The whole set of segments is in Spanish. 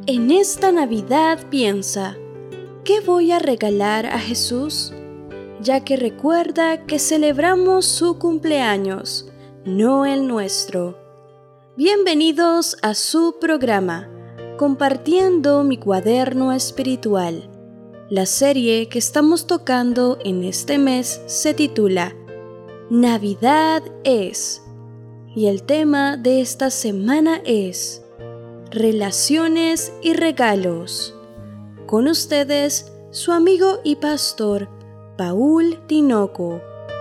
En esta Navidad piensa, ¿qué voy a regalar a Jesús? Ya que recuerda que celebramos su cumpleaños, no el nuestro. Bienvenidos a su programa, Compartiendo mi cuaderno espiritual. La serie que estamos tocando en este mes se titula Navidad es, y el tema de esta semana es Relaciones y regalos. Con ustedes, su amigo y pastor, Paul Tinoco.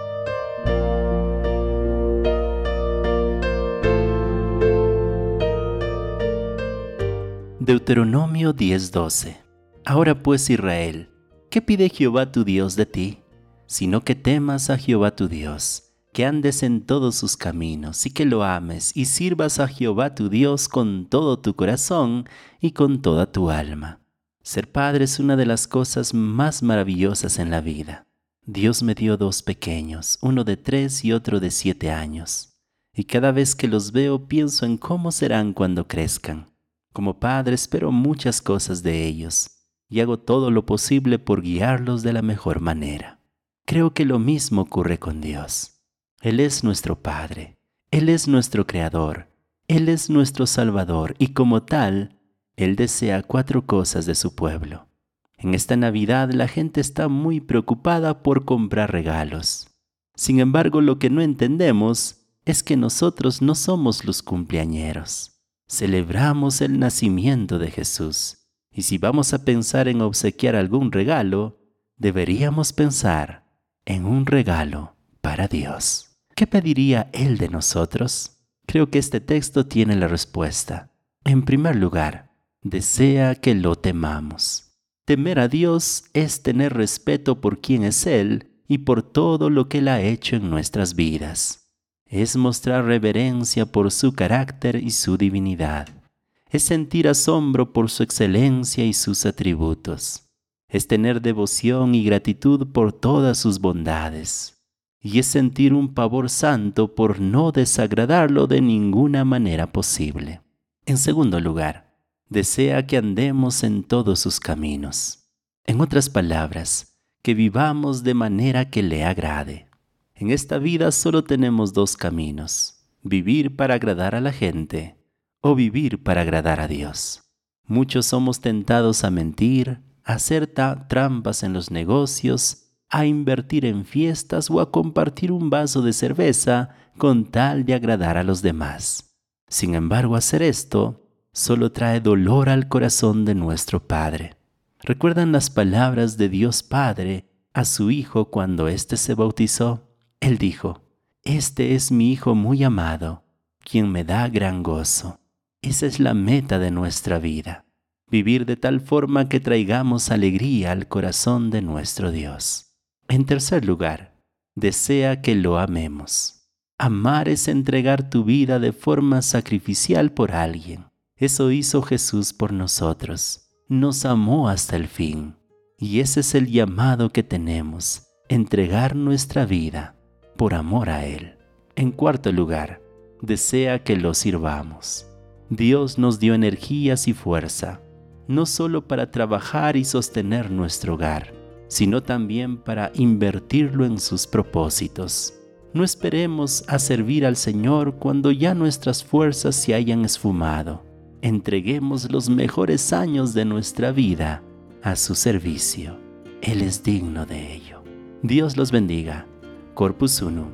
Deuteronomio 10:12. Ahora pues, Israel, ¿qué pide Jehová tu Dios de ti? Sino que temas a Jehová tu Dios, que andes en todos sus caminos, y que lo ames, y sirvas a Jehová tu Dios con todo tu corazón y con toda tu alma. Ser padre es una de las cosas más maravillosas en la vida. Dios me dio 2 pequeños, uno de 3 y otro de 7 años. Y cada vez que los veo pienso en cómo serán cuando crezcan. Como padre espero muchas cosas de ellos, y hago todo lo posible por guiarlos de la mejor manera. Creo que lo mismo ocurre con Dios. Él es nuestro Padre, Él es nuestro Creador, Él es nuestro Salvador y como tal, Él desea 4 cosas de su pueblo. En esta Navidad la gente está muy preocupada por comprar regalos. Sin embargo, lo que no entendemos es que nosotros no somos los cumpleañeros. Celebramos el nacimiento de Jesús. Y si vamos a pensar en obsequiar algún regalo, deberíamos pensar en un regalo para Dios. ¿Qué pediría Él de nosotros? Creo que este texto tiene la respuesta. En primer lugar, desea que lo temamos. Temer a Dios es tener respeto por quién es Él y por todo lo que Él ha hecho en nuestras vidas. Es mostrar reverencia por su carácter y su divinidad. Es sentir asombro por su excelencia y sus atributos. Es tener devoción y gratitud por todas sus bondades. Y es sentir un pavor santo por no desagradarlo de ninguna manera posible. En segundo lugar, desea que andemos en todos sus caminos. En otras palabras, que vivamos de manera que le agrade. En esta vida solo tenemos 2 caminos, vivir para agradar a la gente o vivir para agradar a Dios. Muchos somos tentados a mentir, a hacer trampas en los negocios, a invertir en fiestas o a compartir un vaso de cerveza con tal de agradar a los demás. Sin embargo, hacer esto solo trae dolor al corazón de nuestro Padre. ¿Recuerdan las palabras de Dios Padre a su Hijo cuando éste se bautizó? Él dijo, «Este es mi Hijo muy amado, quien me da gran gozo». Esa es la meta de nuestra vida, vivir de tal forma que traigamos alegría al corazón de nuestro Dios. En tercer lugar, desea que lo amemos. Amar es entregar tu vida de forma sacrificial por alguien. Eso hizo Jesús por nosotros. Nos amó hasta el fin. Y ese es el llamado que tenemos, entregar nuestra vida por amor a Él. En cuarto lugar, desea que lo sirvamos. Dios nos dio energías y fuerza, no solo para trabajar y sostener nuestro hogar, sino también para invertirlo en sus propósitos. No esperemos a servir al Señor cuando ya nuestras fuerzas se hayan esfumado. Entreguemos los mejores años de nuestra vida a su servicio. Él es digno de ello. Dios los bendiga. Corpus Unum.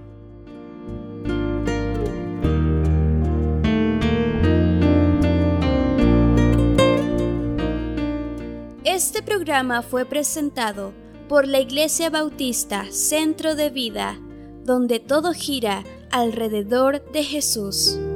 Este programa fue presentado por la Iglesia Bautista Centro de Vida, donde todo gira alrededor de Jesús.